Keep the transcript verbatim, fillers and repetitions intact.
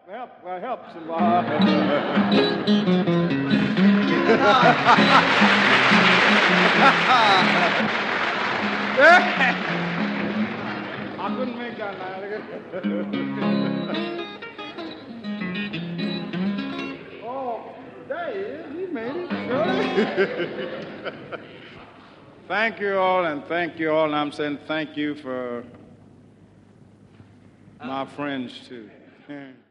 help, uh, help somebody. I couldn't make that now. Oh, there he is. He made it. Sure. Thank you all, and thank you all, and I'm saying thank you for my friends, too.